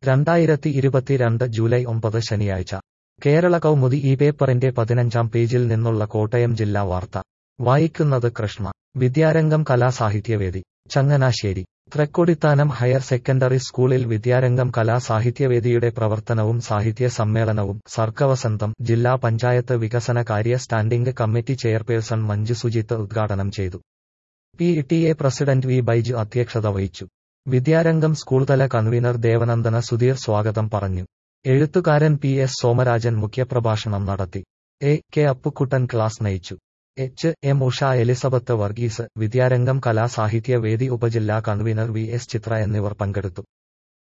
2022 July 9 ശനിയാഴ്ച കേരള കൗമുദി ഈ പേപ്പറിന്റെ 15-ാം പേജിൽ നിന്നുള്ള കോട്ടയം ജില്ലാ വാർത്ത വായിക്കുന്നത് കൃഷ്ണ. വിദ്യാരംഗം കലാസാഹിത്യവേദി ചങ്ങനാശ്ശേരി. തൃക്കൊടിത്താനം ഹയർ സെക്കൻഡറി സ്കൂളിൽ വിദ്യാരംഗം കലാസാഹിത്യവേദിയുടെ പ്രവർത്തനവും സാഹിത്യ സമ്മേളനവും സർഗവസന്തം ജില്ലാ പഞ്ചായത്ത് വികസന കാര്യ standing committee chairperson Manju Sujith ഉദ്ഘാടനം ചെയ്തു. PTA president V. ബൈജു അധ്യക്ഷത വഹിച്ചു. വിദ്യാരംഗം സ്കൂൾതല കൺവീനർ ദേവനന്ദന സുധീർ സ്വാഗതം പറഞ്ഞു. എഴുത്തുകാരൻ PS സോമരാജൻ മുഖ്യപ്രഭാഷണം നടത്തി. K അപ്പുക്കുട്ടൻ ക്ലാസ് നയിച്ചു. M ഉഷ എലിസബത്ത് വർഗീസ്, വിദ്യാരംഗം കലാസാഹിത്യ വേദി ഉപജില്ലാ കൺവീനർ VS ചിത്ര എന്നിവർ പങ്കെടുത്തു.